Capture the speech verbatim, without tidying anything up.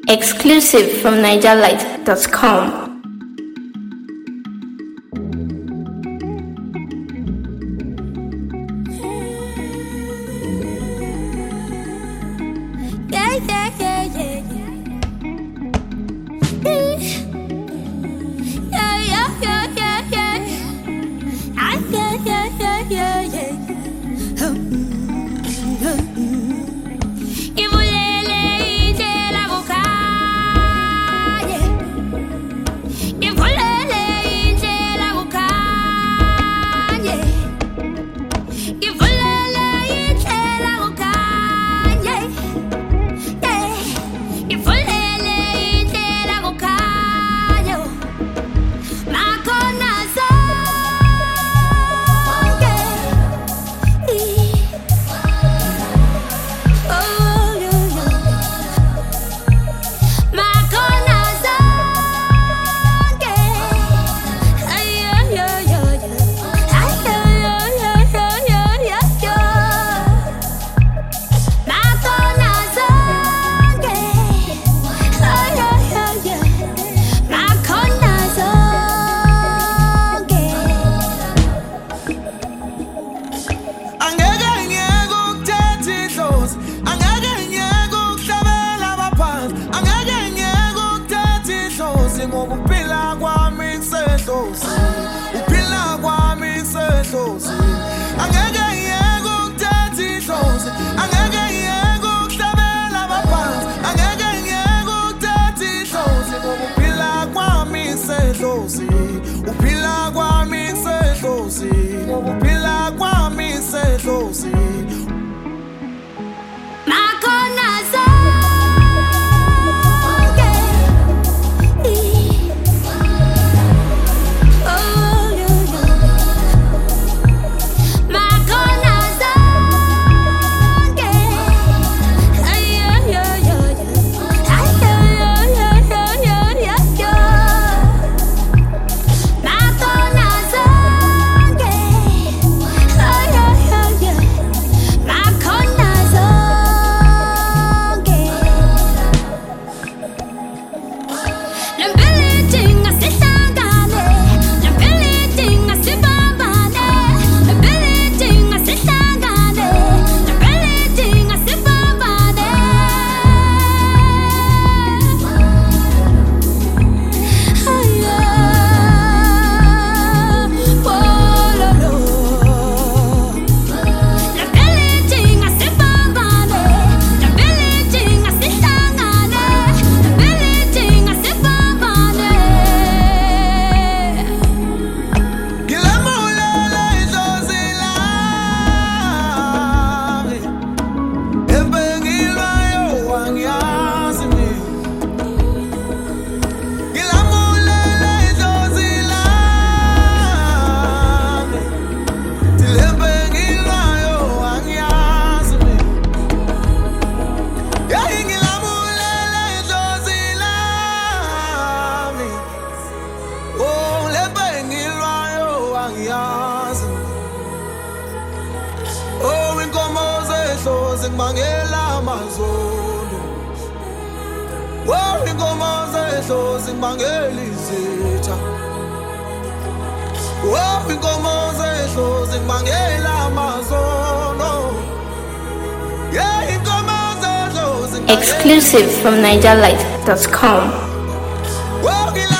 Exclusive from niger light dot com. Yeah, yeah, yeah, yeah, yeah. Yeah, yeah, yeah, yeah, yeah. Ah, yeah, yeah, yeah, yeah, yeah. Hum, hum, hum. Ivulele indlela kukhanye. Ivulele indlela kukhanye. Ivulele indlela kukhanye. Ivulele indlela kukhanya. Makhona zonke. Oh, yeah, yeah. Makhona zonke. Ay, yeah, yeah, yeah, yeah. Ay, yeah, yeah, yeah, yeah, yeah, yeah. Makhona zonke. Ay, yeah, yeah, yeah. Makhona zonke. Angeke ngiyeke ukuthetha idlozi, angeke ngiyeke ukuhlabela abaphansi, angeke ngiyeke ukuthetha idlozi ngoba ukuphila kwami kusehlozini, ukuphila kwami kusehlozini. Angeke ngiyeke ukuthetha idlozi, angeke ngiyeke ukuhlabela abaphansi, angeke ngiyeke ukuthetha idlozi ngoba ukuphila kwami kusehlozini, ukuphila kwami kusehlozini, ngoba ukuphila kwami kusehlozini. Makhona zonke. Oh, yeah, yeah. Makhona zonke. Ay, yeah, yeah, yeah, yeah. Ay, yeah, yeah, yeah, yeah, yeah, yeah. Makhona zonke. Ay, yeah, yeah, yeah. Makhona zonke. Lempili dinga sihlangane, lempili dinga sibambane, lempili dinga sihlangane, lempili dinga sibambane. Aya, wololo. Lempili dinga sibambane, lempili dinga sihlangane, lempili dinga sibambane. Ngilamulela idlozi lami, ebengilwayo angiyazi mina. Ngilamulela idlozi lami, till ebengilwayo angiyazi mina. Yeah, ngilamulela idlozi lami, oh, lebengilwayo angiyazi. Oh, inkomo zehlozi ngibangela amazolo. Oh, inkomo zehlozi ngibangela izitha. Oh, inkomo zehlozi ngibangela amazolo. Yeah, inkomo zehlozi ngibangela- Exclusive from niger light dot com. Oh,